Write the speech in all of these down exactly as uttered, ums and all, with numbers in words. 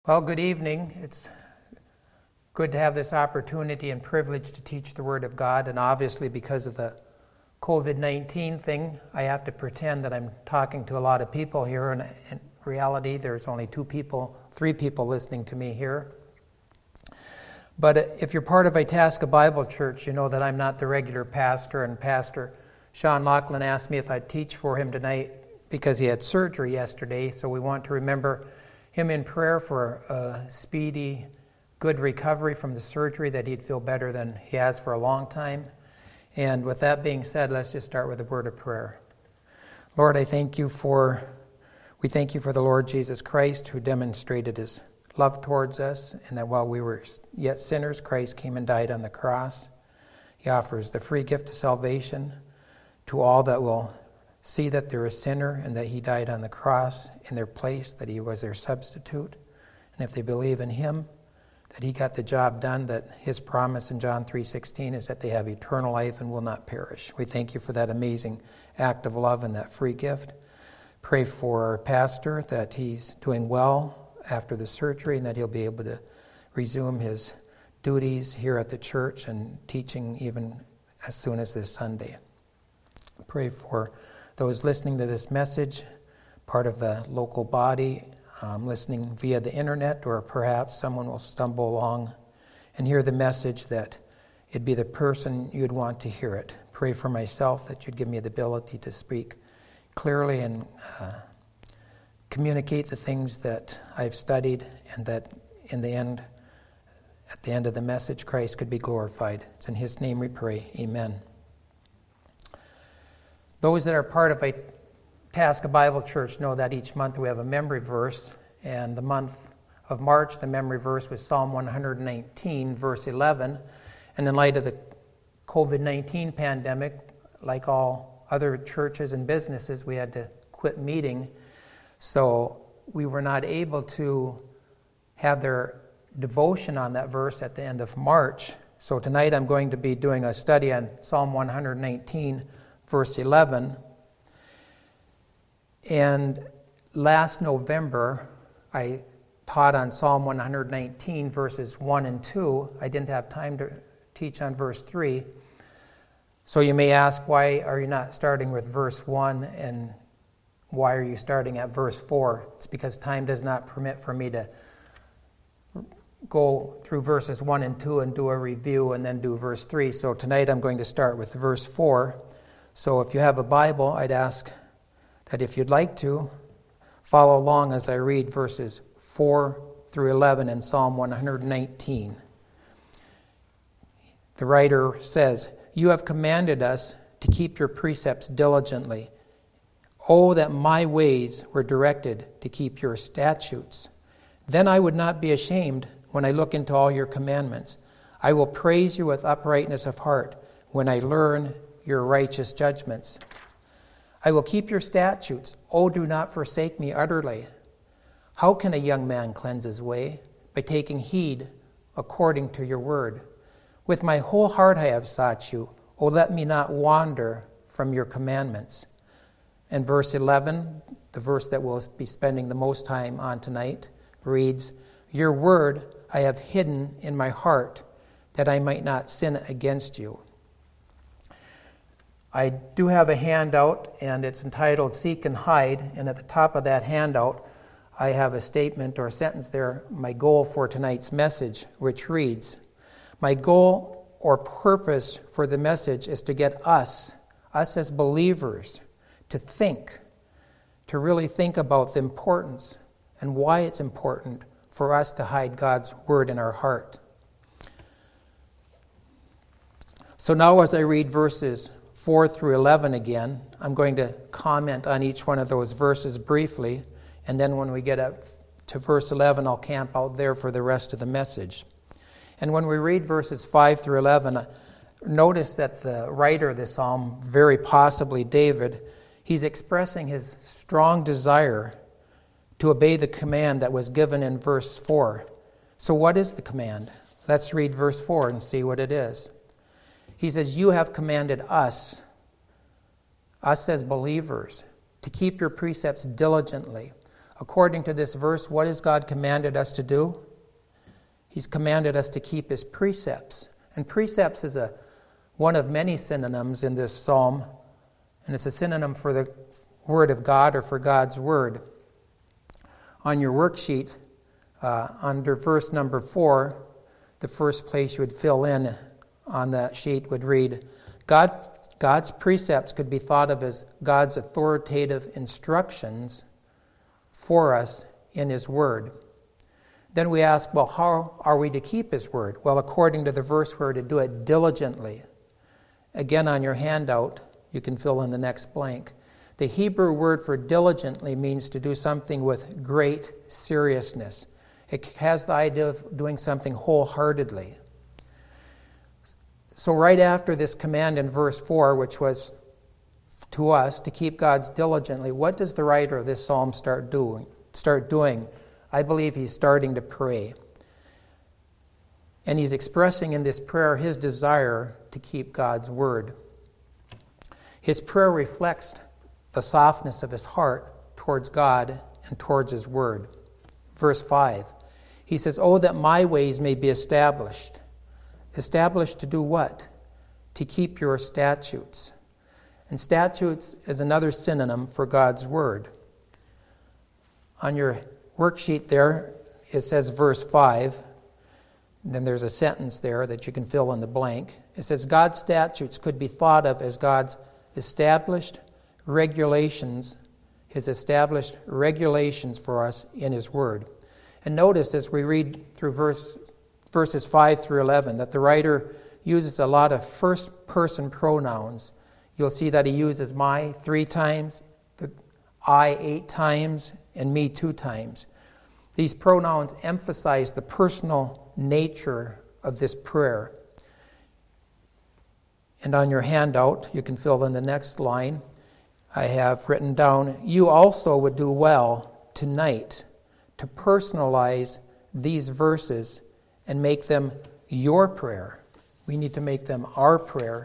Well, good evening. It's good to have this opportunity and privilege to teach the Word of God, and obviously because of the covid nineteen thing, I have to pretend that I'm talking to a lot of people here, and in reality there's only two people, three people listening to me here. But if you're part of Itasca Bible Church, you know that I'm not the regular pastor, and Pastor Sean Laughlin asked me if I'd teach for him tonight because he had surgery yesterday, so we want to remember him in prayer for a speedy, good recovery from the surgery, that he'd feel better than he has for a long time. And with that being said, let's just start with a word of prayer. Lord, I thank you for, we thank you for the Lord Jesus Christ, who demonstrated his love towards us, and that while we were yet sinners, Christ came and died on the cross. He offers the free gift of salvation to all that will see that they're a sinner and that he died on the cross in their place, that he was their substitute. And if they believe in him, that he got the job done, that his promise in John three sixteen is that they have eternal life and will not perish. We thank you for that amazing act of love and that free gift. Pray for our pastor, that he's doing well after the surgery and that he'll be able to resume his duties here at the church and teaching even as soon as this Sunday. Pray for those listening to this message, part of the local body, um, listening via the internet, or perhaps someone will stumble along and hear the message, that it'd be the person you'd want to hear it. Pray for myself that you'd give me the ability to speak clearly and uh, communicate the things that I've studied, and that in the end, at the end of the message, Christ could be glorified. It's in his name we pray. Amen. Those that are part of Itasca Bible Church know that each month we have a memory verse, and the month of March, the memory verse was Psalm one nineteen, verse eleven. And in light of the covid nineteen pandemic, like all other churches and businesses, we had to quit meeting. So we were not able to have their devotion on that verse at the end of March. So tonight I'm going to be doing a study on Psalm one nineteen, verse eleven. And last November, I taught on Psalm one nineteen, verses one and two. I didn't have time to teach on verse three. So you may ask, why are you not starting with verse one, and why are you starting at verse four? It's because time does not permit for me to go through verses one and two and do a review and then do verse three. So tonight I'm going to start with verse four. So if you have a Bible, I'd ask that if you'd like to, follow along as I read verses four through eleven in Psalm one nineteen. The writer says, "You have commanded us to keep your precepts diligently. Oh, that my ways were directed to keep your statutes. Then I would not be ashamed when I look into all your commandments. I will praise you with uprightness of heart when I learn your righteous judgments. I will keep your statutes. Oh, do not forsake me utterly. How can a young man cleanse his way? By taking heed according to your word. With my whole heart I have sought you. Oh, let me not wander from your commandments." And verse eleven, the verse that we'll be spending the most time on tonight, reads, "Your word I have hidden in my heart, that I might not sin against you." I do have a handout, and it's entitled Seek and Hide, and at the top of that handout, I have a statement or a sentence there, my goal for tonight's message, which reads, "My goal or purpose for the message is to get us, us as believers, to think, to really think about the importance and why it's important for us to hide God's word in our heart." So now as I read verses four through eleven again, I'm going to comment on each one of those verses briefly, and then when we get up to verse eleven, I'll camp out there for the rest of the message. And when we read verses five through eleven, notice that the writer of the psalm, very possibly David, he's expressing his strong desire to obey the command that was given in verse four. So what is the command? Let's read verse four and see what it is. He says, "You have commanded us, us as believers, to keep your precepts diligently, According to this verse, what has God commanded us to do? He's commanded us to keep his precepts. And precepts is a one of many synonyms in this psalm, and it's a synonym for the Word of God or for God's Word. On your worksheet, uh, under verse number four, the first place you would fill in on that sheet would read, God, God's precepts could be thought of as God's authoritative instructions for us in his Word. Then we ask, well, how are we to keep his Word? Well, according to the verse, we're to do it diligently. Again, on your handout, you can fill in the next blank. The Hebrew word for diligently means to do something with great seriousness. It has the idea of doing something wholeheartedly. So right after this command in verse four, which was to us to keep God's diligently, what does the writer of this psalm start doing? Start doing? I believe he's starting to pray. And he's expressing in this prayer his desire to keep God's word. His prayer reflects the softness of his heart towards God and towards his word. Verse five, he says, "Oh, that my ways may be established." Established to do what? To keep your statutes. And statutes is another synonym for God's word. On your worksheet there, it says verse five. Then there's a sentence there that you can fill in the blank. It says, God's statutes could be thought of as God's established regulations, his established regulations for us in his word. And notice as we read through verse, verses five through eleven that the writer uses a lot of first-person pronouns. You'll see that he uses my three times, the I eight times, and me two times. These pronouns emphasize the personal nature of this prayer. And on your handout, you can fill in the next line. I have written down, you also would do well tonight to personalize these verses and make them your prayer. We need to make them our prayer.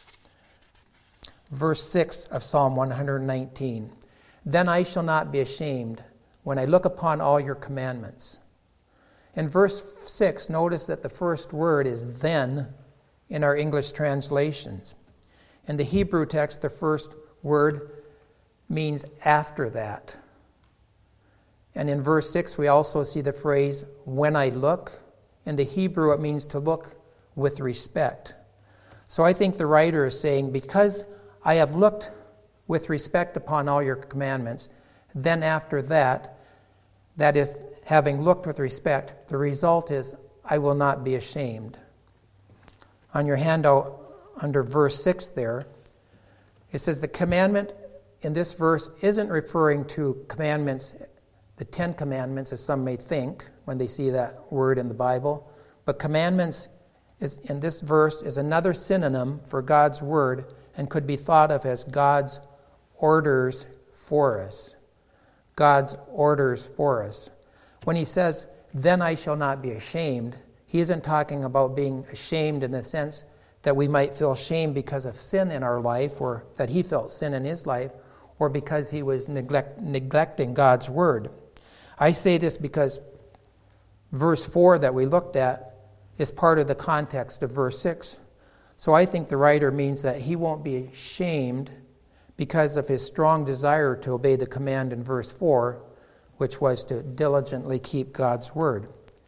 Verse six of Psalm one nineteen. Then I shall not be ashamed when I look upon all your commandments. In verse six, notice that the first word is then in our English translations. In the Hebrew text, the first word means after that. And in verse six, we also see the phrase, when I look. In the Hebrew, it means to look with respect. So I think the writer is saying, because I have looked with respect upon all your commandments, then after that, that is, having looked with respect, the result is, I will not be ashamed. On your handout, under verse six there, it says the commandment in this verse isn't referring to commandments, the Ten Commandments, as some may think when they see that word in the Bible, but commandments is, in this verse is another synonym for God's word and could be thought of as God's orders for us. God's orders for us. When he says, then I shall not be ashamed, he isn't talking about being ashamed in the sense that we might feel shame because of sin in our life, or that he felt sin in his life, or because he was neglect, neglecting God's word. I say this because verse four that we looked at is part of the context of verse six. So I think the writer means that he won't be ashamed because of his strong desire to obey the command in verse four, which was to diligently keep God's word.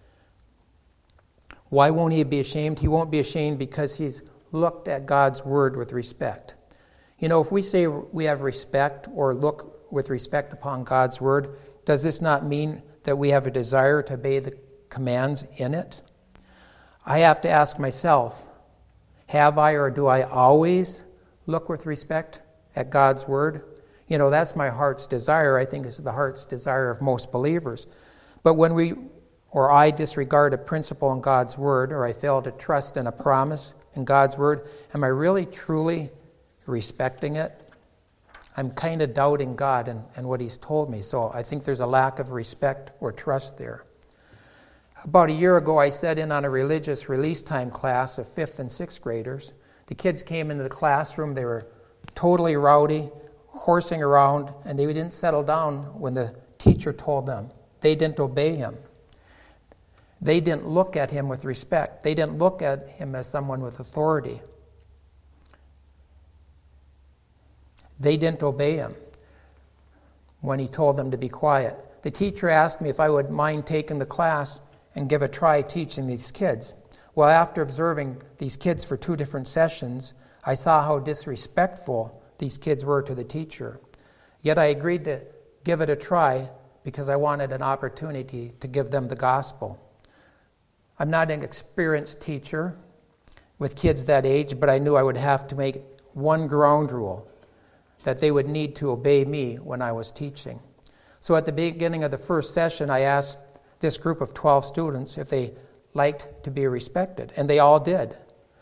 Why won't he be ashamed? He won't be ashamed because he's looked at God's word with respect. You know, if we say we have respect or look with respect upon God's word, does this not mean that we have a desire to obey the commands in it? I have to ask myself, have I or do I always look with respect at God's word? You know, that's my heart's desire. I think it's the heart's desire of most believers. But when we, or I disregard a principle in God's word, or I fail to trust in a promise in God's word, am I really truly respecting it? I'm kind of doubting God and, and what he's told me. So I think there's a lack of respect or trust there. About a year ago, I sat in on a religious release time class of fifth and sixth graders. The kids came into the classroom. They were totally rowdy, horsing around, and they didn't settle down when the teacher told them. They didn't obey him. They didn't look at him with respect. They didn't look at him as someone with authority. They didn't obey him when he told them to be quiet. The teacher asked me if I would mind taking the class and give a try teaching these kids. Well, after observing these kids for two different sessions, I saw how disrespectful these kids were to the teacher. Yet I agreed to give it a try because I wanted an opportunity to give them the gospel. I'm not an experienced teacher with kids that age, but I knew I would have to make one ground rule, that they would need to obey me when I was teaching. So at the beginning of the first session, I asked this group of twelve students if they liked to be respected, and they all did.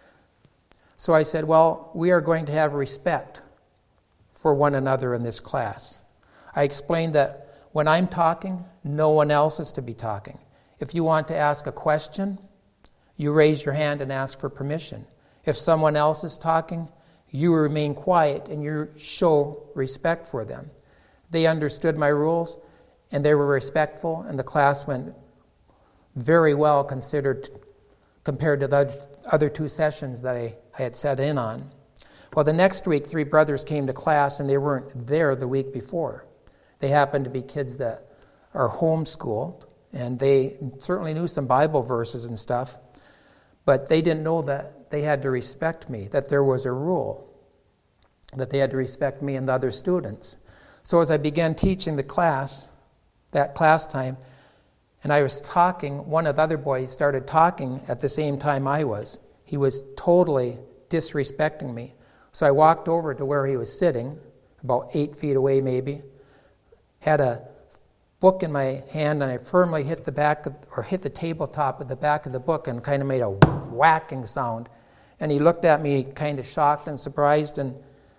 So I said, well, we are going to have respect for one another in this class. I explained that when I'm talking, no one else is to be talking. If you want to ask a question, you raise your hand and ask for permission. If someone else is talking, you remain quiet and you show respect for them. They understood my rules and they were respectful, and the class went very well considered compared to the other two sessions that I, I had set in on. Well, the next week, three brothers came to class and they weren't there the week before. They happened to be kids that are homeschooled, and they certainly knew some Bible verses and stuff, but they didn't know that they had to respect me, that there was a rule, that they had to respect me and the other students. So as I began teaching the class, that class time, and I was talking, one of the other boys started talking at the same time I was. He was totally disrespecting me. So I walked over to where he was sitting, about eight feet away maybe, had a book in my hand, and I firmly hit the back of, or hit the tabletop at the back of the book and kind of made a whacking sound. And he looked at me kind of shocked and surprised, and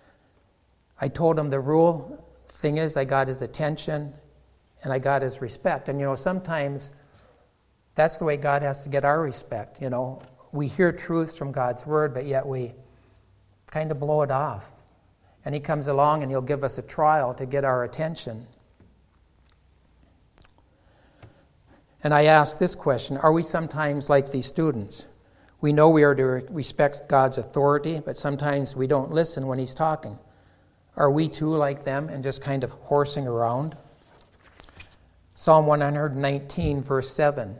I told him the rule. Thing is, I got his attention and I got his respect. And you know, sometimes that's the way God has to get our respect. You know, we hear truths from God's word, but yet we kind of blow it off. And he comes along and he'll give us a trial to get our attention. And I ask this question: are we sometimes like these students? We know we are to respect God's authority, but sometimes we don't listen when he's talking. Are we too like them and just kind of horsing around? Psalm one nineteen, verse seven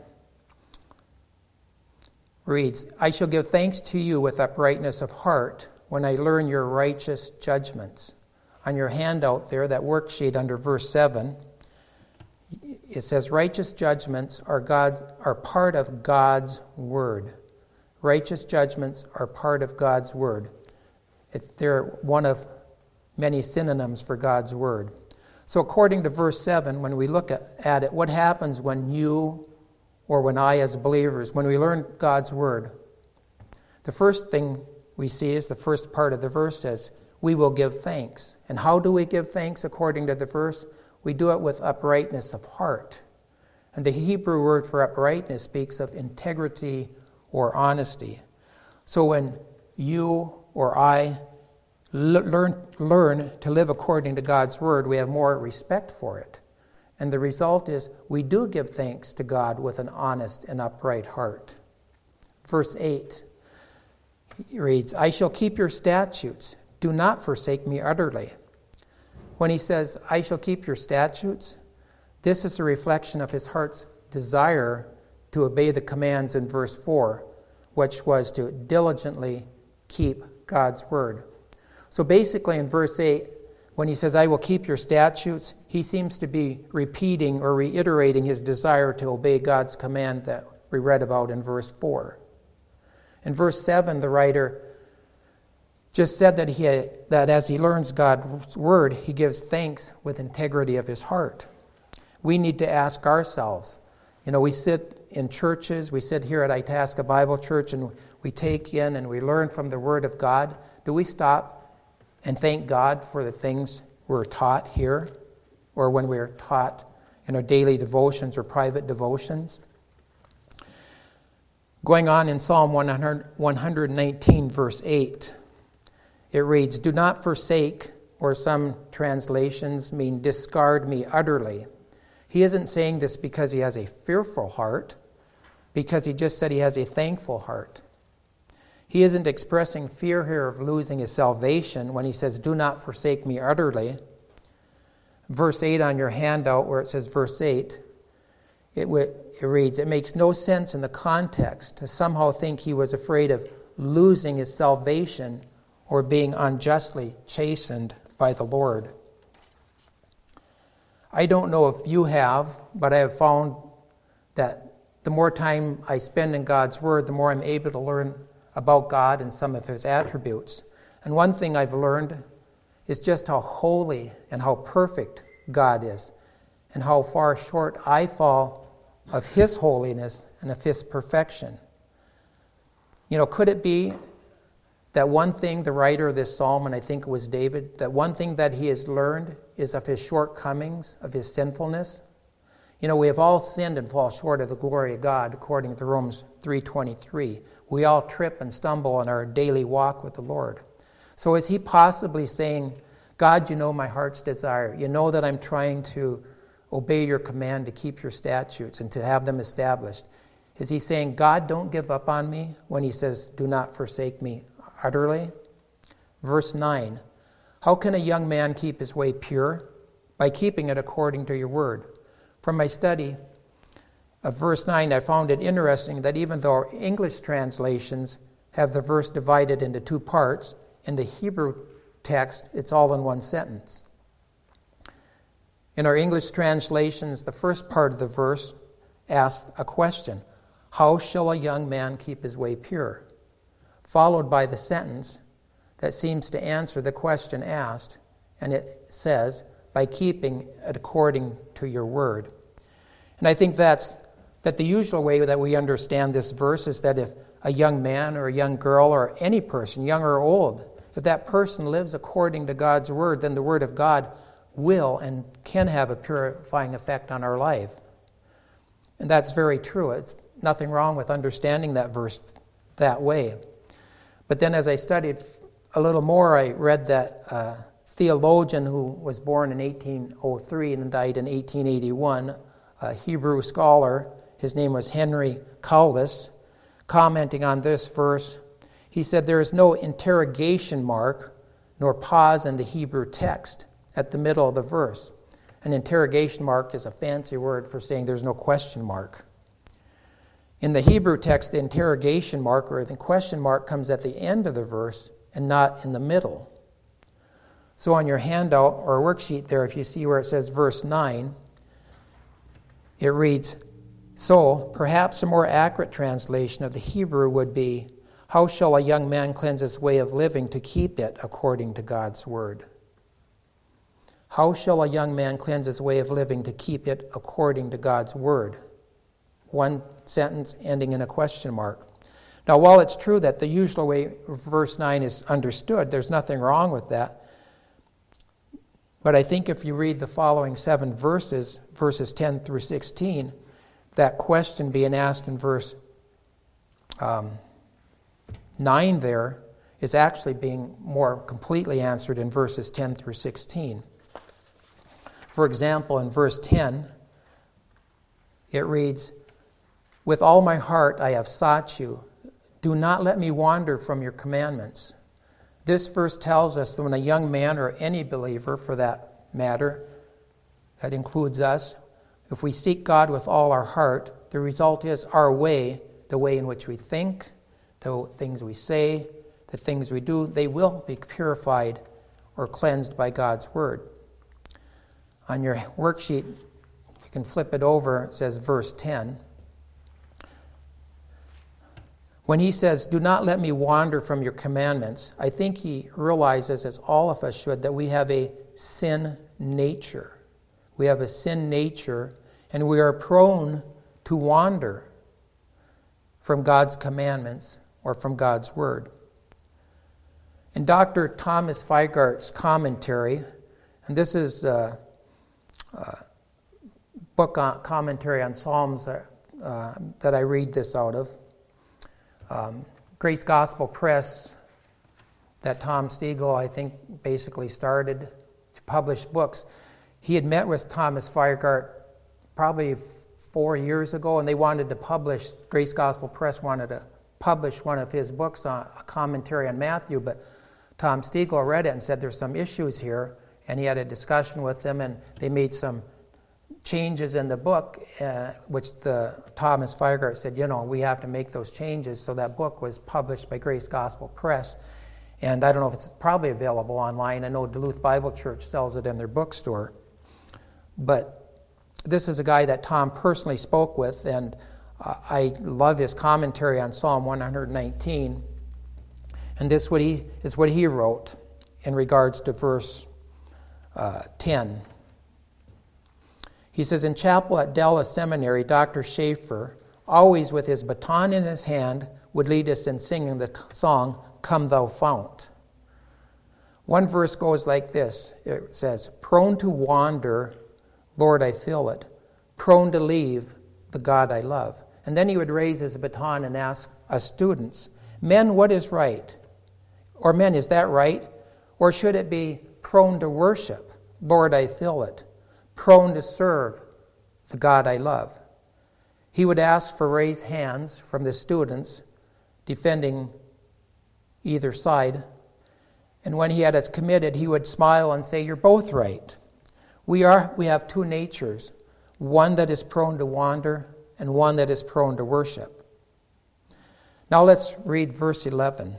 reads, I shall give thanks to you with uprightness of heart when I learn your righteous judgments. On your handout there, that worksheet under verse seven, it says righteous judgments are God are part of God's word. Righteous judgments are part of God's word. It, they're one of many synonyms for God's word. So according to verse seven, when we look at, at it, what happens when you or when I as believers, when we learn God's word? The first thing we see is the first part of the verse says, we will give thanks. And how do we give thanks according to the verse? We do it with uprightness of heart. And the Hebrew word for uprightness speaks of integrity or honesty. So when you or I learn, learn to live according to God's word, we have more respect for it. And the result is we do give thanks to God with an honest and upright heart. Verse eight reads, I shall keep your statutes. Do not forsake me utterly. When he says, I shall keep your statutes, this is a reflection of his heart's desire to obey the commands in verse four, which was to diligently keep God's word. So basically in verse eight, when he says, I will keep your statutes, he seems to be repeating or reiterating his desire to obey God's command that we read about in verse four. In verse seven, the writer just said that he that as he learns God's word, he gives thanks with integrity of his heart. We need to ask ourselves, you know, we sit in churches, we sit here at Itasca Bible Church, and we take in and we learn from the word of God. Do we stop and thank God for the things we're taught here, or when we're taught in our daily devotions or private devotions? Going on in Psalm one nineteen, verse eight, it reads, do not forsake, or some translations mean discard me utterly. He isn't saying this because he has a fearful heart, because he just said he has a thankful heart. He isn't expressing fear here of losing his salvation when he says, do not forsake me utterly. Verse eight on your handout, where it says verse eight, it, it reads, it makes no sense in the context to somehow think he was afraid of losing his salvation or being unjustly chastened by the Lord. I don't know if you have, but I have found that the more time I spend in God's Word, the more I'm able to learn about God and some of His attributes. And one thing I've learned is just how holy and how perfect God is, and how far short I fall of His holiness and of His perfection. You know, could it be that one thing the writer of this psalm, and I think it was David, that one thing that he has learned is of his shortcomings, of his sinfulness? You know, we have all sinned and fall short of the glory of God, according to Romans three twenty-three. We all trip and stumble in our daily walk with the Lord. So is he possibly saying, God, you know my heart's desire. You know that I'm trying to obey your command to keep your statutes and to have them established. Is he saying, God, don't give up on me, when he says, do not forsake me utterly? Verse nine, how can a young man keep his way pure? By keeping it according to your word. From my study of verse nine, I found it interesting that even though our English translations have the verse divided into two parts, in the Hebrew text, it's all in one sentence. In our English translations, the first part of the verse asks a question: how shall a young man keep his way pure? Followed by the sentence that seems to answer the question asked, and it says, by keeping it according to your word. And I think that's that the usual way that we understand this verse is that if a young man or a young girl or any person, young or old, if that person lives according to God's word, then the word of God will and can have a purifying effect on our life. And that's very true. It's nothing wrong with understanding that verse that way. But then as I studied a little more, I read that uh, theologian who was born in eighteen oh three and died in eighteen eighty-one, a Hebrew scholar, his name was Henry Cowles, commenting on this verse, he said, there is no interrogation mark nor pause in the Hebrew text at the middle of the verse. An interrogation mark is a fancy word for saying there's no question mark. In the Hebrew text, the interrogation mark or the question mark comes at the end of the verse and not in the middle. So on your handout or worksheet there, if you see where it says verse nine, it reads, so perhaps a more accurate translation of the Hebrew would be, how shall a young man cleanse his way of living to keep it according to God's word? How shall a young man cleanse his way of living to keep it according to God's word? One sentence ending in a question mark. Now, while it's true that the usual way verse nine is understood, there's nothing wrong with that. But I think if you read the following seven verses, verses ten through sixteen, that question being asked in verse um, nine there is actually being more completely answered in verses ten through sixteen. For example, in verse ten, it reads, with all my heart I have sought you. Do not let me wander from your commandments. This verse tells us that when a young man or any believer, for that matter, that includes us, if we seek God with all our heart, the result is our way, the way in which we think, the things we say, the things we do, they will be purified or cleansed by God's word. On your worksheet, you can flip it over. It says verse ten. When he says, do not let me wander from your commandments, I think he realizes, as all of us should, that we have a sin nature. We have a sin nature, and we are prone to wander from God's commandments or from God's word. In Doctor Thomas Feigart's commentary, and this is a, a book on, commentary on Psalms that, uh, that I read this out of, Um, Grace Gospel Press, that Tom Stegall, I think, basically started to publish books. He had met with Thomas Feigart probably four years ago, and they wanted to publish, Grace Gospel Press wanted to publish one of his books on a commentary on Matthew, but Tom Stiegel read it and said there's some issues here, and he had a discussion with them, and they made some changes in the book, uh, which the Thomas Feigart said, you know, we have to make those changes. So that book was published by Grace Gospel Press, and I don't know if it's probably available online. I know Duluth Bible Church sells it in their bookstore, but this is a guy that Tom personally spoke with, and uh, I love his commentary on Psalm one nineteen. And this what he, is what he wrote in regards to verse uh, ten. He says, in chapel at Della Seminary, Doctor Schaefer, always with his baton in his hand, would lead us in singing the song, Come Thou Fount. One verse goes like this. It says, prone to wander, Lord, I feel it. Prone to leave the God I love. And then he would raise his baton and ask us students, men, what is right? Or men, is that right? Or should it be prone to worship? Lord, I feel it. Prone to serve the God I love. He would ask for raised hands from the students defending either side. And when he had us committed, he would smile and say, you're both right. We are. We have two natures, one that is prone to wander and one that is prone to worship. Now let's read verse eleven.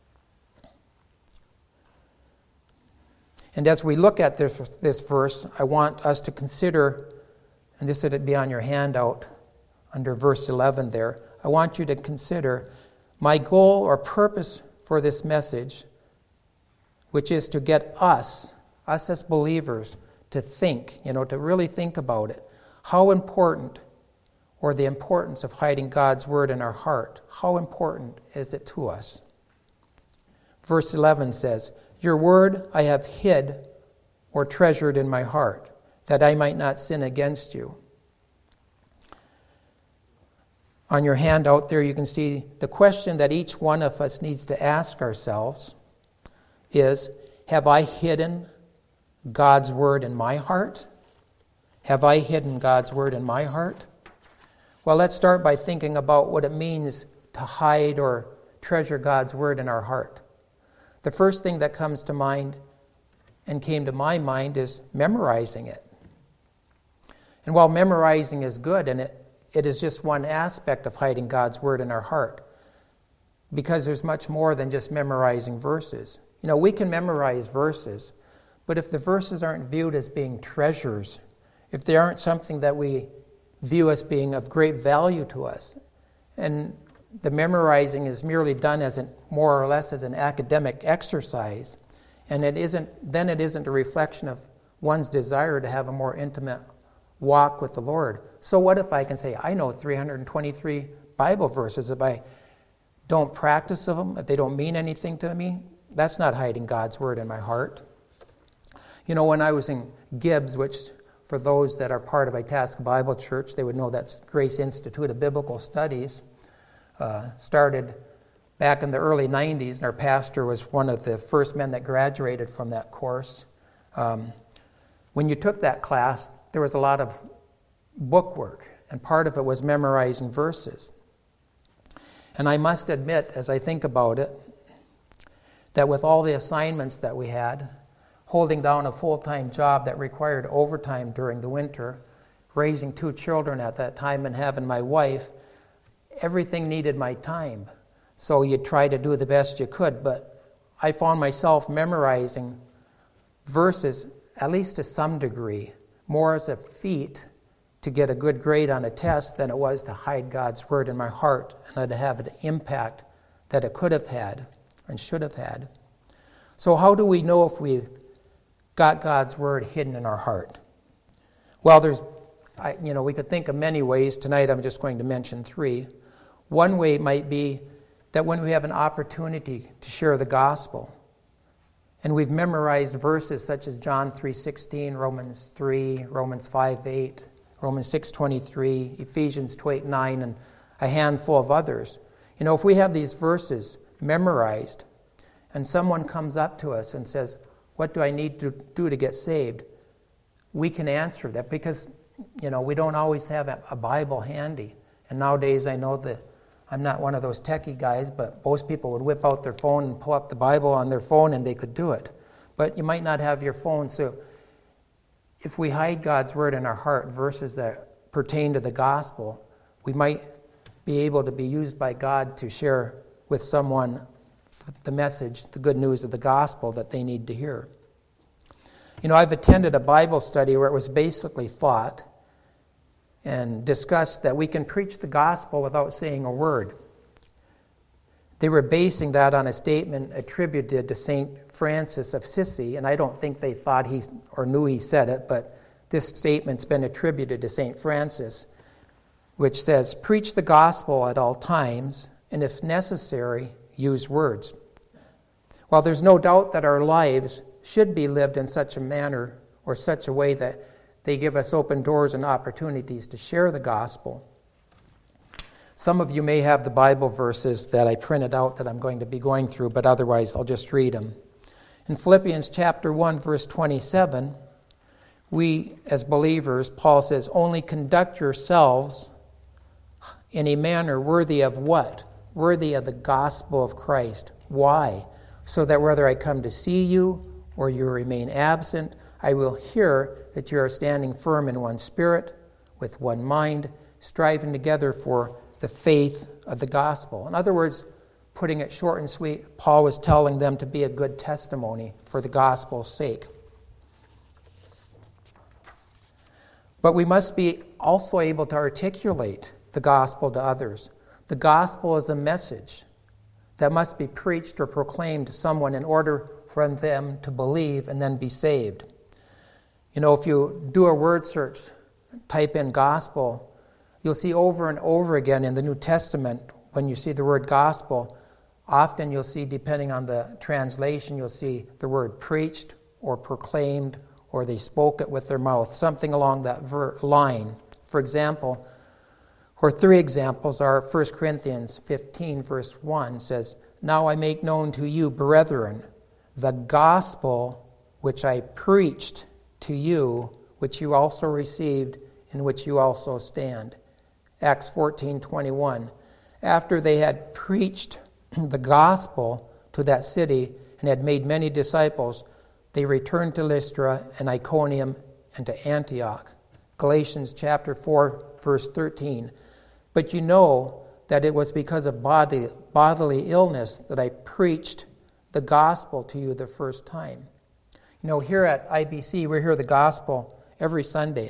And as we look at this, this verse, I want us to consider, and this would be on your handout under verse eleven there, I want you to consider my goal or purpose for this message, which is to get us, us as believers, to think, you know, to really think about it. How important, or the importance of hiding God's word in our heart, how important is it to us? Verse eleven says, your word I have hid or treasured in my heart, that I might not sin against you. On your handout there you can see the question that each one of us needs to ask ourselves is, have I hidden God's word in my heart? Have I hidden God's word in my heart? Well, let's start by thinking about what it means to hide or treasure God's word in our heart. The first thing that comes to mind and came to my mind is memorizing it. And while memorizing is good, and it, it is just one aspect of hiding God's word in our heart, because there's much more than just memorizing verses. You know, we can memorize verses, but if the verses aren't viewed as being treasures, if they aren't something that we view as being of great value to us, and the memorizing is merely done as an, more or less as an academic exercise, and it isn't, then it isn't a reflection of one's desire to have a more intimate walk with the Lord. So what if I can say, I know three hundred twenty-three Bible verses, if I don't practice them, if they don't mean anything to me, that's not hiding God's word in my heart. You know, when I was in Gibbs, which for those that are part of Itasca Bible Church, they would know that's Grace Institute of Biblical Studies, Uh, started back in the early nineties, and our pastor was one of the first men that graduated from that course. Um, when you took that class, there was a lot of book work, and part of it was memorizing verses. And I must admit, as I think about it, that with all the assignments that we had, holding down a full-time job that required overtime during the winter, raising two children at that time and having my wife, everything needed my time. So you try to do the best you could, but I found myself memorizing verses, at least to some degree, more as a feat to get a good grade on a test than it was to hide God's word in my heart and to have an impact that it could have had and should have had. So how do we know if we've got God's word hidden in our heart? Well, there's, I, you know, we could think of many ways. Tonight I'm just going to mention three. One way might be that when we have an opportunity to share the gospel, and we've memorized verses such as John three sixteen, Romans three, Romans five eight, Romans six twenty-three, Ephesians two eight nine, and a handful of others. You know, if we have these verses memorized, and someone comes up to us and says, what do I need to do to get saved? We can answer that, because you know, we don't always have a, a Bible handy. And nowadays I know that I'm not one of those techie guys, but most people would whip out their phone and pull up the Bible on their phone and they could do it. But you might not have your phone, so if we hide God's word in our heart, verses that pertain to the gospel, we might be able to be used by God to share with someone the message, the good news of the gospel that they need to hear. You know, I've attended a Bible study where it was basically thought and discussed that we can preach the gospel without saying a word. They were basing that on a statement attributed to Saint Francis of Assisi, and I don't think they thought he or knew he said it, but this statement's been attributed to Saint Francis, which says, "Preach the gospel at all times, and if necessary, use words." While there's no doubt that our lives should be lived in such a manner or such a way that they give us open doors and opportunities to share the gospel, some of you may have the Bible verses that I printed out that I'm going to be going through, but otherwise I'll just read them. In Philippians chapter one, verse twenty-seven, we as believers, Paul says, "Only conduct yourselves in a manner worthy of" what? Worthy of the gospel of Christ. Why? "So that whether I come to see you or you remain absent, I will hear that you are standing firm in one spirit, with one mind, striving together for the faith of the gospel." In other words, putting it short and sweet, Paul was telling them to be a good testimony for the gospel's sake. But we must be also able to articulate the gospel to others. The gospel is a message that must be preached or proclaimed to someone in order for them to believe and then be saved. You know, if you do a word search, type in gospel, you'll see over and over again in the New Testament, when you see the word gospel, often you'll see, depending on the translation, you'll see the word preached or proclaimed, or they spoke it with their mouth, something along that ver- line. For example, or three examples are First Corinthians fifteen, verse one says, "Now I make known to you, brethren, the gospel which I preached to you, which you also received, in which you also stand." Acts fourteen twenty-one. After they had preached the gospel to that city and had made many disciples, they returned to Lystra and Iconium and to Antioch. Galatians chapter four, verse thirteen. "But you know that it was because of body, bodily illness that I preached the gospel to you the first time." You know, here at I B C, we hear the gospel every Sunday.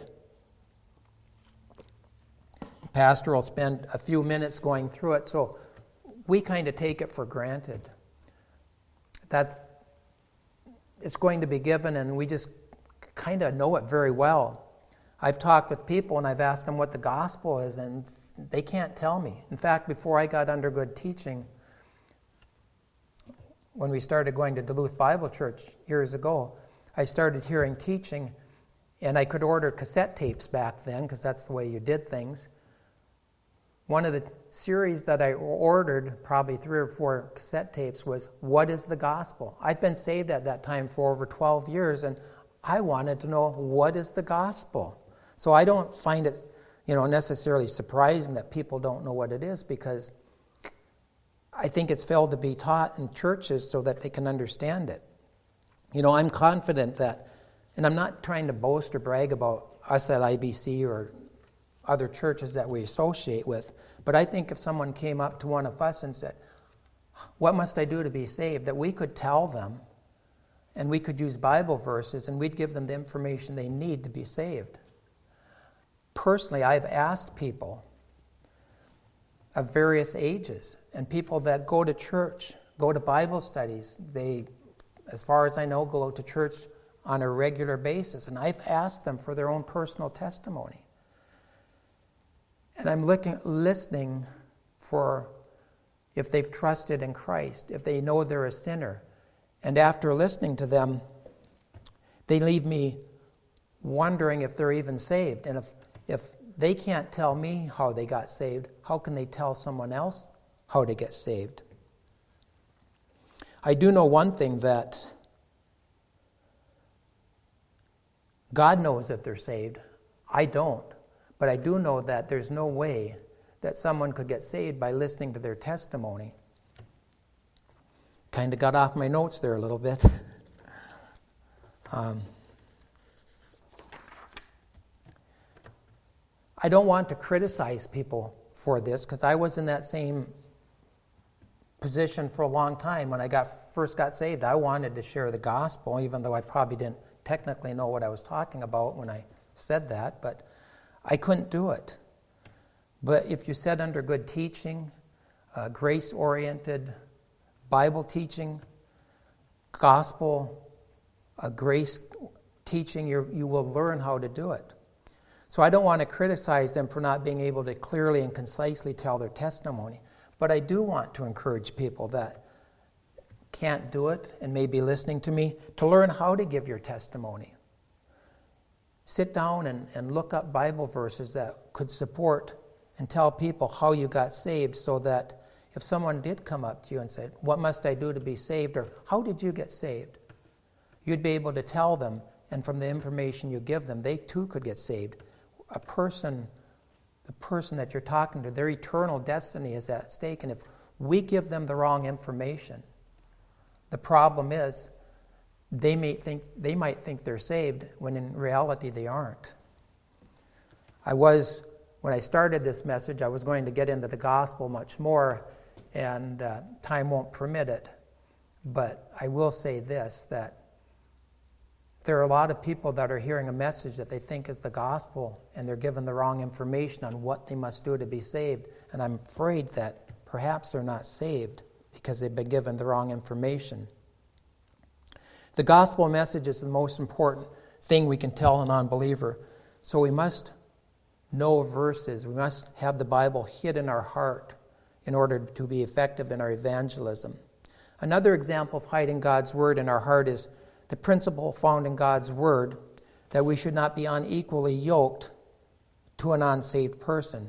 The pastor will spend a few minutes going through it, so we kind of take it for granted that it's going to be given, and we just kind of know it very well. I've talked with people, and I've asked them what the gospel is, and they can't tell me. In fact, before I got under good teaching, when we started going to Duluth Bible Church years ago, I started hearing teaching, and I could order cassette tapes back then, because that's the way you did things. One of the series that I ordered, probably three or four cassette tapes, was "What is the Gospel?" I'd been saved at that time for over twelve years, and I wanted to know, what is the gospel? So I don't find it, you know, necessarily surprising that people don't know what it is, because I think it's failed to be taught in churches so that they can understand it. You know, I'm confident that, and I'm not trying to boast or brag about us at I B C or other churches that we associate with, but I think if someone came up to one of us and said, "What must I do to be saved?" that we could tell them, and we could use Bible verses, and we'd give them the information they need to be saved. Personally, I've asked people of various ages, and people that go to church, go to Bible studies, they, as far as I know, go to church on a regular basis, and I've asked them for their own personal testimony. And I'm looking, listening for if they've trusted in Christ, if they know they're a sinner. And after listening to them, they leave me wondering if they're even saved. And if, if they can't tell me how they got saved, how can they tell someone else how to get saved? I do know one thing, that God knows if they're saved. I don't. But I do know that there's no way that someone could get saved by listening to their testimony. Kind of got off my notes there a little bit. um, I don't want to criticize people for this, because I was in that same position for a long time. When I got first got saved, I wanted to share the gospel, even though I probably didn't technically know what I was talking about when I said that, but I couldn't do it. But if you said under good teaching, uh, grace-oriented Bible teaching, gospel, uh, grace teaching, you you will learn how to do it. So I don't want to criticize them for not being able to clearly and concisely tell their testimony. But I do want to encourage people that can't do it and may be listening to me to learn how to give your testimony. Sit down and, and look up Bible verses that could support and tell people how you got saved, so that if someone did come up to you and said, "What must I do to be saved?" or "How did you get saved?" you'd be able to tell them, and from the information you give them, they too could get saved. A person, the person that you're talking to, their eternal destiny is at stake, and if we give them the wrong information, the problem is they may think they might think they're saved when in reality they aren't. I was, when I started this message, I was going to get into the gospel much more, and uh, time won't permit it. But I will say this, that there are a lot of people that are hearing a message that they think is the gospel, and they're given the wrong information on what they must do to be saved. And I'm afraid that perhaps they're not saved because they've been given the wrong information. The gospel message is the most important thing we can tell an unbeliever. So we must know verses. We must have the Bible hid in our heart in order to be effective in our evangelism. Another example of hiding God's word in our heart is the principle found in God's word that we should not be unequally yoked to an unsaved person,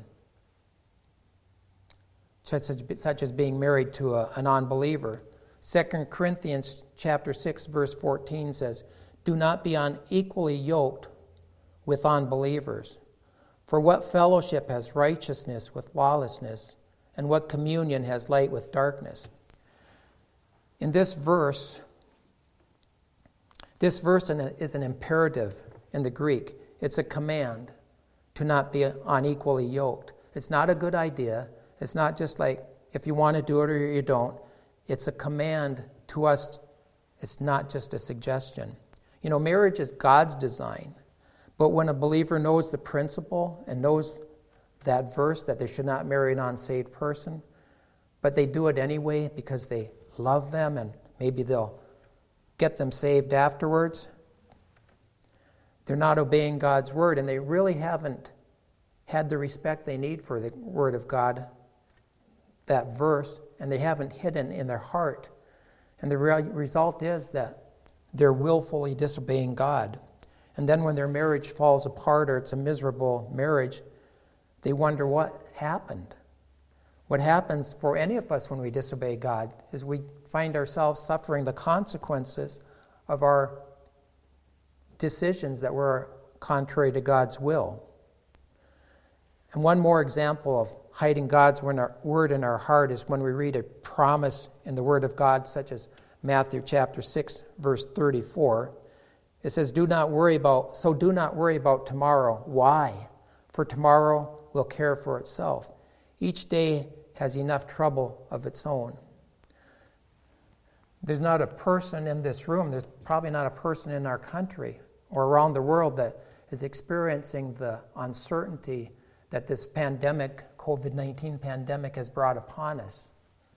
such as, such as being married to a, an unbeliever. Second Corinthians chapter six, verse fourteen says, "Do not be unequally yoked with unbelievers. For what fellowship has righteousness with lawlessness, and what communion has light with darkness?" In this verse, this verse is an imperative in the Greek. It's a command to not be unequally yoked. It's not a good idea. It's not just like if you want to do it or you don't. It's a command to us. It's not just a suggestion. You know, marriage is God's design. But when a believer knows the principle and knows that verse that they should not marry an unsaved person, but they do it anyway because they love them and maybe they'll get them saved afterwards, they're not obeying God's word, and they really haven't had the respect they need for the word of God, that verse, and they haven't hidden in their heart. And the re- result is that they're willfully disobeying God. And then when their marriage falls apart or it's a miserable marriage, they wonder what happened. What happens for any of us when we disobey God is we find ourselves suffering the consequences of our decisions that were contrary to God's will. And one more example of hiding God's word in our heart is when we read a promise in the Word of God, such as Matthew chapter six, verse thirty-four. It says, "Do not worry about, so do not worry about tomorrow." Why? For tomorrow will care for itself. Each day has enough trouble of its own. There's not a person in this room, there's probably not a person in our country or around the world that is experiencing the uncertainty that this pandemic, covid nineteen pandemic, has brought upon us.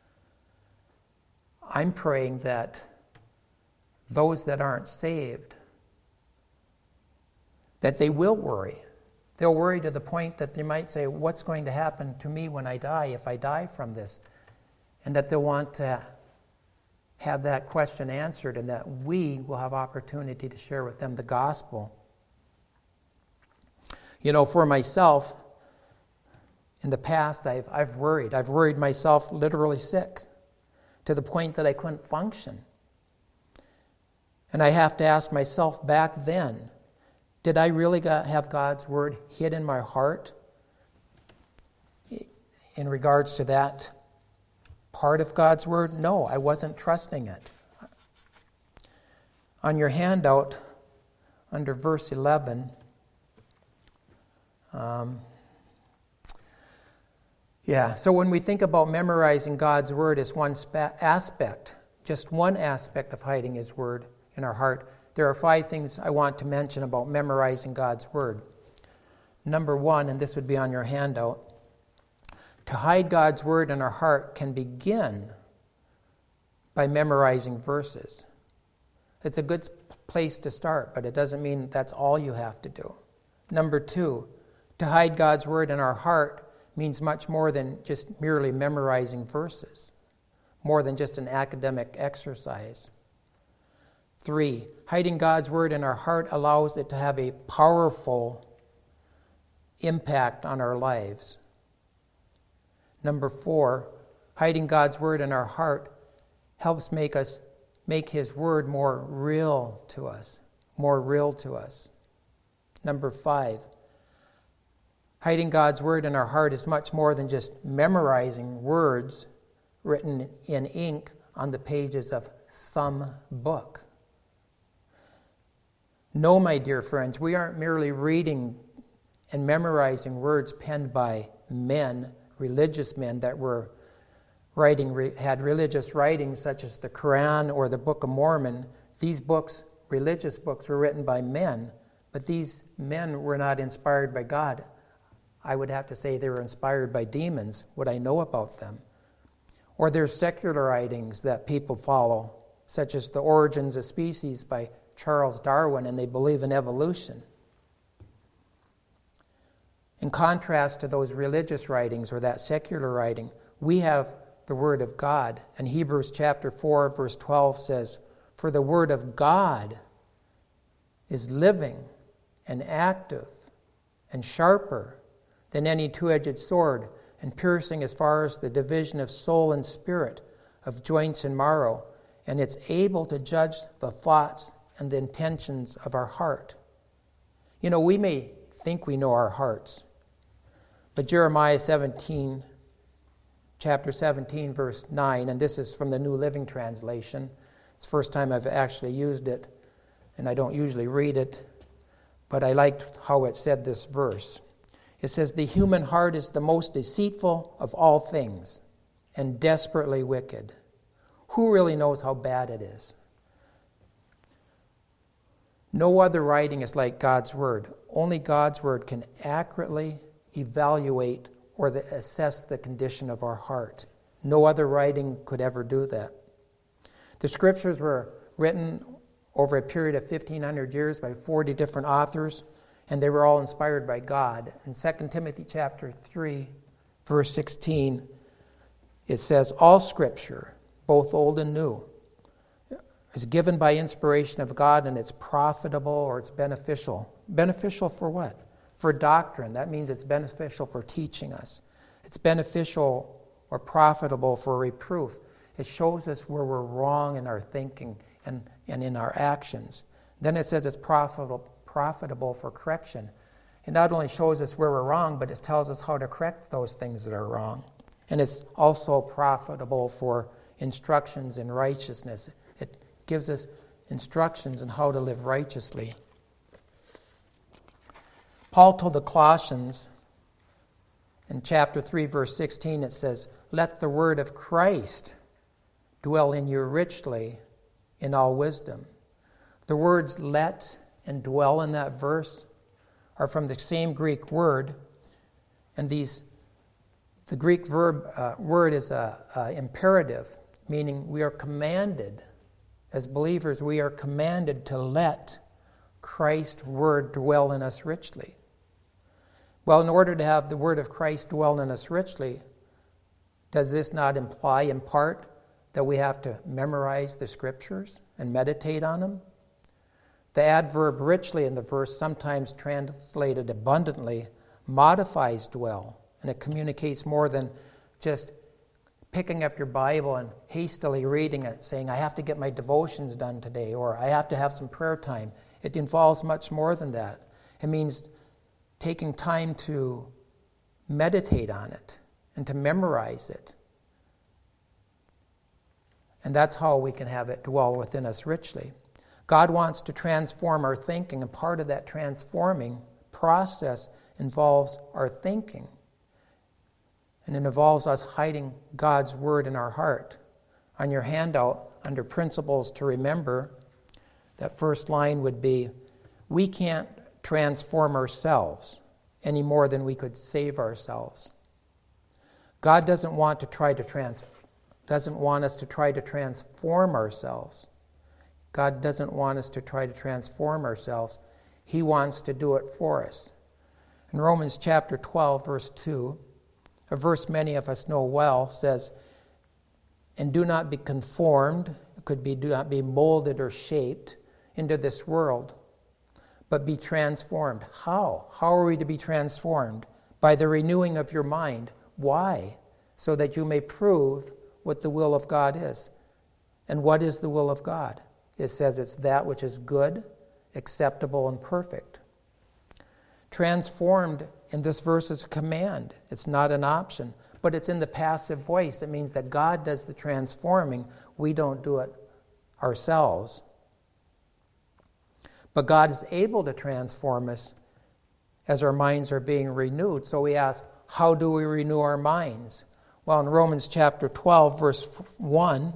I'm praying that those that aren't saved, that they will worry. They'll worry to the point that they might say, "What's going to happen to me when I die, if I die from this?" And that they'll want to have that question answered, and that we will have opportunity to share with them the gospel. You know, for myself, in the past, I've I've worried. I've worried myself literally sick to the point that I couldn't function. And I have to ask myself back then, Did I really got, have God's word hid in my heart in regards to that part of God's word? No, I wasn't trusting it. On your handout, under verse eleven, um, yeah, so when we think about memorizing God's word as one spa- aspect, just one aspect of hiding his word in our heart, there are five things I want to mention about memorizing God's word. Number one, and this would be on your handout, to hide God's word in our heart can begin by memorizing verses. It's a good place to start, but it doesn't mean that's all you have to do. Number two, to hide God's word in our heart means much more than just merely memorizing verses, more than just an academic exercise. Three, hiding God's word in our heart allows it to have a powerful impact on our lives. Number four, hiding God's word in our heart helps make us make his word more real to us, more real to us. Number five, hiding God's word in our heart is much more than just memorizing words written in ink on the pages of some book. No, my dear friends, we aren't merely reading and memorizing words penned by men, religious men that were writing, had religious writings such as the Quran or the Book of Mormon. These books, religious books, were written by men, but these men were not inspired by God. I would have to say they were inspired by demons, what I know about them. Or there's secular writings that people follow, such as The Origins of Species by Charles Darwin, and they believe in evolution. In contrast to those religious writings or that secular writing, we have the Word of God. And Hebrews chapter four, verse twelve says, "For the Word of God is living and active and sharper than any two-edged sword, and piercing as far as the division of soul and spirit, of joints and marrow, and it's able to judge the thoughts and the intentions of our heart." You know, we may think we know our hearts, but Jeremiah seventeen, chapter seventeen, verse nine, and this is from the New Living Translation. It's the first time I've actually used it, and I don't usually read it, but I liked how it said this verse. It says, "The human heart is the most deceitful of all things and desperately wicked. Who really knows how bad it is?" No other writing is like God's word. Only God's word can accurately evaluate or the, assess the condition of our heart. No other writing could ever do that. The scriptures were written over a period of fifteen hundred years by forty different authors, and they were all inspired by God. In Second Timothy chapter three, verse sixteen, it says, "All scripture, both old and new, is given by inspiration of God, and it's profitable or it's beneficial." Beneficial for what? For doctrine. That means it's beneficial for teaching us. It's beneficial or profitable for reproof. It shows us where we're wrong in our thinking and, and in our actions. Then it says it's profitable, profitable for correction. It not only shows us where we're wrong, but it tells us how to correct those things that are wrong. And it's also profitable for instructions in righteousness. It gives us instructions on how to live righteously. Paul told the Colossians in chapter three, verse sixteen, it says, "Let the word of Christ dwell in you richly in all wisdom." The words "let" and "dwell" in that verse are from the same Greek word, and these the Greek verb uh, word is a, a imperative, meaning we are commanded, as believers, we are commanded to let Christ's word dwell in us richly. Well, in order to have the word of Christ dwell in us richly, does this not imply in part that we have to memorize the scriptures and meditate on them? The adverb richly in the verse, sometimes translated abundantly, modifies dwell, and it communicates more than just picking up your Bible and hastily reading it, saying, "I have to get my devotions done today," or "I have to have some prayer time." It involves much more than that. It means taking time to meditate on it and to memorize it. And that's how we can have it dwell within us richly. God wants to transform our thinking, and part of that transforming process involves our thinking. And it involves us hiding God's word in our heart. On your handout, under principles to remember, that first line would be, we can't transform ourselves any more than we could save ourselves. God doesn't want to try to trans doesn't want us to try to transform ourselves. God doesn't want us to try to transform ourselves. He wants to do it for us. In Romans chapter twelve, verse two, a verse many of us know well, says, and do not be conformed, it could be do not be molded or shaped into this world, but be transformed. How? How are we to be transformed? By the renewing of your mind. Why? So that you may prove what the will of God is. And what is the will of God? It says it's that which is good, acceptable, and perfect. Transformed in this verse is a command. It's not an option, but it's in the passive voice. It means that God does the transforming. We don't do it ourselves. But God is able to transform us as our minds are being renewed. So we ask, how do we renew our minds? Well, in Romans chapter twelve, verse one,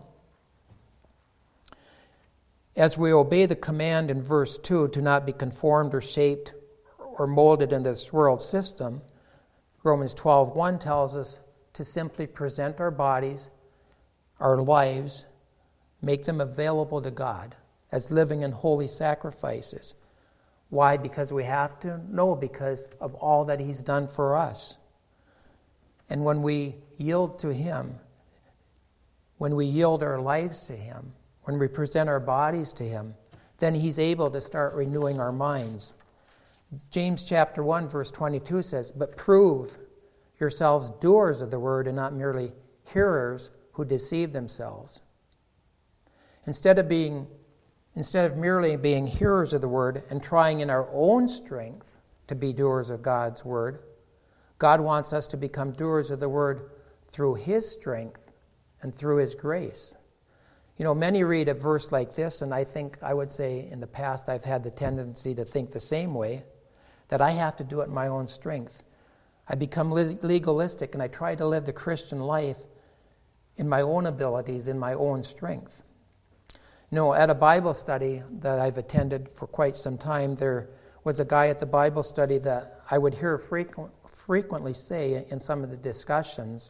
as we obey the command in verse two to not be conformed or shaped or molded in this world system, Romans twelve one tells us to simply present our bodies, our lives, make them available to God as living and holy sacrifices. Why? Because we have to? No, because of all that He's done for us. And when we yield to Him, when we yield our lives to Him, when we present our bodies to Him, then He's able to start renewing our minds. James chapter one, verse twenty-two says, but prove yourselves doers of the word and not merely hearers who deceive themselves. Instead of being, instead of merely being hearers of the word and trying in our own strength to be doers of God's word, God wants us to become doers of the word through His strength and through His grace. You know, many read a verse like this, and I think, I would say in the past I've had the tendency to think the same way, that I have to do it in my own strength. I become legalistic and I try to live the Christian life in my own abilities, in my own strength. You know, at a Bible study that I've attended for quite some time, there was a guy at the Bible study that I would hear frequent, frequently say in some of the discussions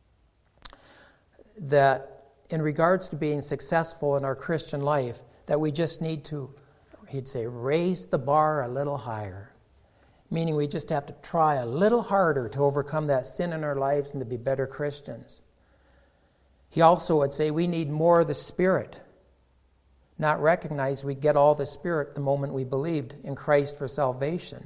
that in regards to being successful in our Christian life, that we just need to, he'd say, raise the bar a little higher. Meaning we just have to try a little harder to overcome that sin in our lives and to be better Christians. He also would say we need more of the Spirit. Not recognize we get all the Spirit the moment we believed in Christ for salvation.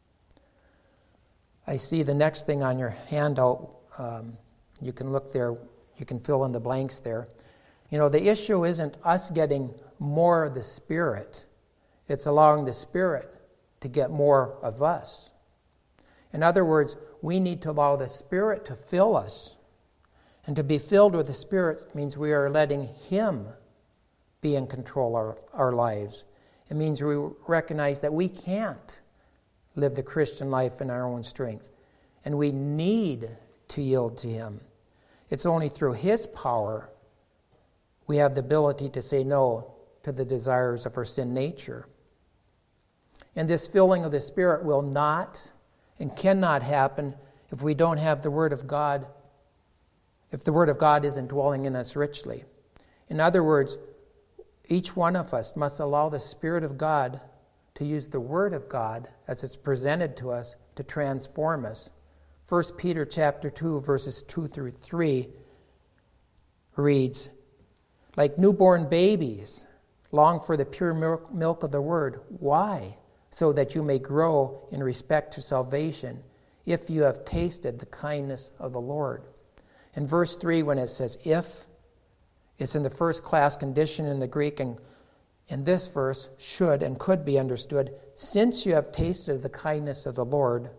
I see the next thing on your handout. Um, you can look there. You can fill in the blanks there. You know, the issue isn't us getting more of the Spirit. It's allowing the Spirit to get more of us. In other words, we need to allow the Spirit to fill us. And to be filled with the Spirit means we are letting Him be in control of our lives. It means we recognize that we can't live the Christian life in our own strength. And we need to yield to Him. It's only through His power we have the ability to say no to the desires of our sin nature. And this filling of the Spirit will not and cannot happen if we don't have the Word of God, if the Word of God isn't dwelling in us richly. In other words, each one of us must allow the Spirit of God to use the Word of God as it's presented to us to transform us. First Peter chapter two, verses two through three reads, like newborn babies, long for the pure milk, milk of the Word. Why? So that you may grow in respect to salvation, if you have tasted the kindness of the Lord. In verse three, when it says if, it's in the first class condition in the Greek, and in this verse should and could be understood, since you have tasted the kindness of the Lord,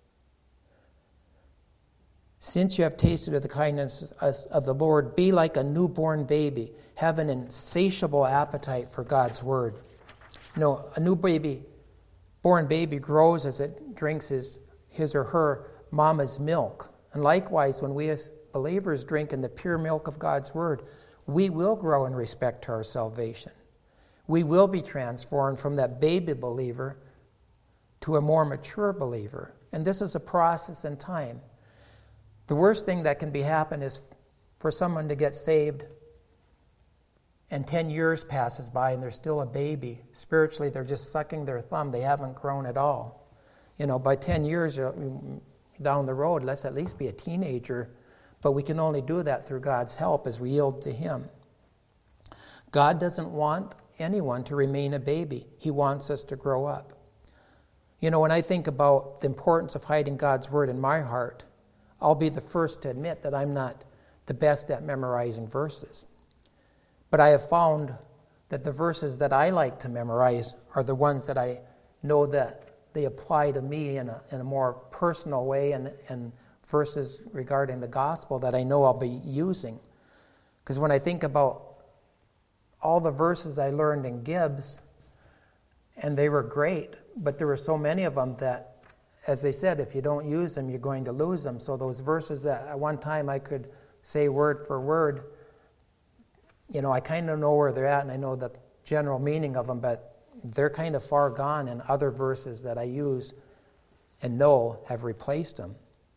since you have tasted of the kindness of the Lord, be like a newborn baby, have an insatiable appetite for God's word. You know, a new baby, born baby grows as it drinks his, his or her mama's milk. And likewise, when we as believers drink in the pure milk of God's word, we will grow in respect to our salvation. We will be transformed from that baby believer to a more mature believer. And this is a process in time. The worst thing that can be happen is for someone to get saved and ten years passes by and they're still a baby. Spiritually, they're just sucking their thumb. They haven't grown at all. You know, by ten years down the road, let's at least be a teenager. But we can only do that through God's help as we yield to Him. God doesn't want anyone to remain a baby. He wants us to grow up. You know, when I think about the importance of hiding God's word in my heart, I'll be the first to admit that I'm not the best at memorizing verses. But I have found that the verses that I like to memorize are the ones that I know that they apply to me in a, in a more personal way, and, and verses regarding the gospel that I know I'll be using. Because when I think about all the verses I learned in Gibbs, and they were great, but there were so many of them that, as they said, if you don't use them, you're going to lose them. So those verses that at one time I could say word for word, you know, I kind of know where they're at and I know the general meaning of them, but they're kind of far gone, and other verses that I use and know have replaced them.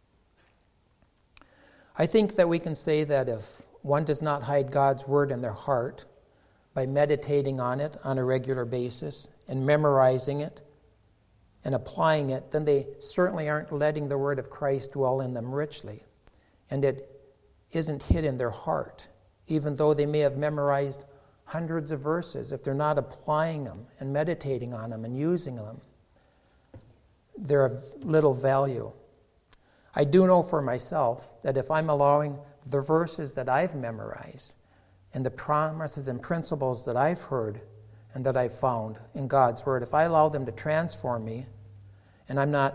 I think that we can say that if one does not hide God's word in their heart by meditating on it on a regular basis and memorizing it and applying it, then they certainly aren't letting the word of Christ dwell in them richly. And it isn't hid in their heart, even though they may have memorized hundreds of verses. If they're not applying them and meditating on them and using them, they're of little value. I do know for myself that if I'm allowing the verses that I've memorized and the promises and principles that I've heard and that I've found in God's word, if I allow them to transform me, and I'm not,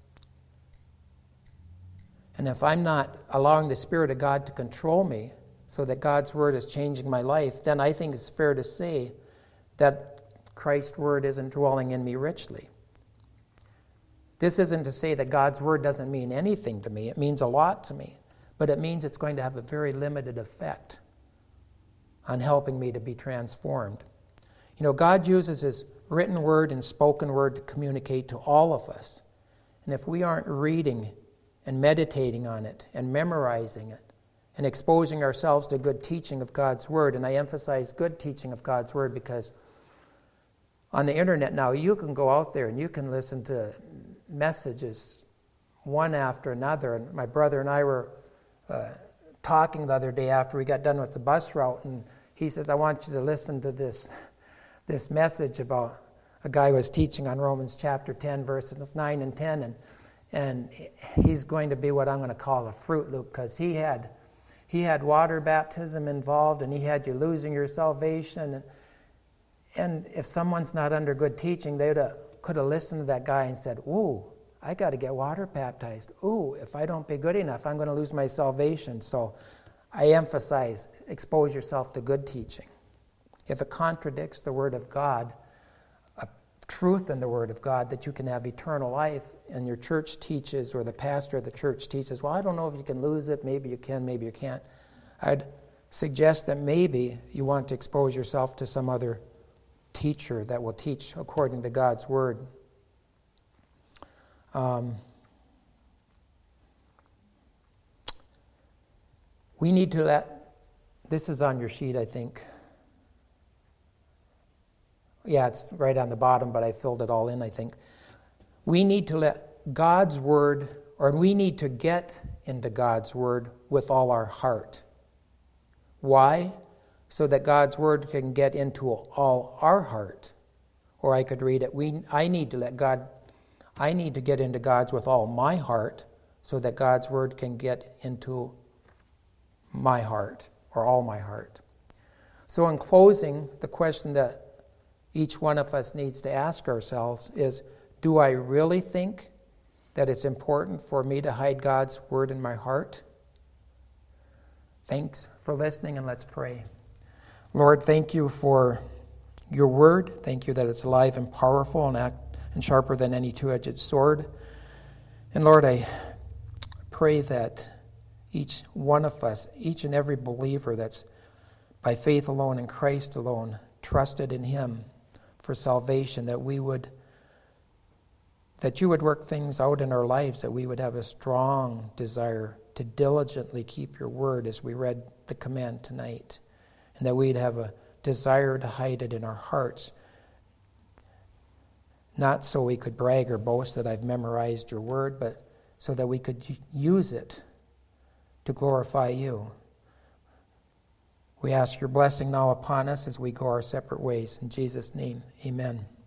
and if I'm not allowing the Spirit of God to control me so that God's word is changing my life, then I think it's fair to say that Christ's word isn't dwelling in me richly. This isn't to say that God's word doesn't mean anything to me. It means a lot to me. But it means it's going to have a very limited effect on helping me to be transformed. You know, God uses His written word and spoken word to communicate to all of us. And if we aren't reading and meditating on it and memorizing it and exposing ourselves to good teaching of God's word, and I emphasize good teaching of God's word because on the internet now you can go out there and you can listen to messages one after another. And my brother and I were uh, talking the other day after we got done with the bus route, and he says, I want you to listen to this this message about a guy who was teaching on Romans chapter ten, verses nine and ten, and and he's going to be what I'm going to call a Fruit Loop, because he had he had water baptism involved, and he had you losing your salvation. And, and if someone's not under good teaching, they could have listened to that guy and said, ooh, I got to get water baptized. Ooh, if I don't be good enough, I'm going to lose my salvation. So I emphasize, expose yourself to good teaching. If it contradicts the Word of God, a truth in the Word of God that you can have eternal life, and your church teaches, or the pastor of the church teaches, well, I don't know if you can lose it, maybe you can, maybe you can't. I'd suggest that maybe you want to expose yourself to some other teacher that will teach according to God's Word. Um, we need to let, this is on your sheet, I think. Yeah, it's right on the bottom, but I filled it all in, I think. We need to let God's Word, or we need to get into God's Word with all our heart. Why? So that God's Word can get into all our heart. Or I could read it, we, I need to let God, I need to get into God's with all my heart, so that God's Word can get into my heart, or all my heart. So in closing, the question that each one of us needs to ask ourselves is, do I really think that it's important for me to hide God's word in my heart? Thanks for listening, and let's pray. Lord, thank you for your word. Thank you that it's alive and powerful and act and sharper than any two-edged sword. And Lord, I pray that each one of us, each and every believer that's by faith alone in Christ alone, trusted in him for salvation, that we would, that you would work things out in our lives, that we would have a strong desire to diligently keep your word as we read the command tonight, and that we'd have a desire to hide it in our hearts, not so we could brag or boast that I've memorized your word, but so that we could use it to glorify you. We ask your blessing now upon us as we go our separate ways. In Jesus' name, amen.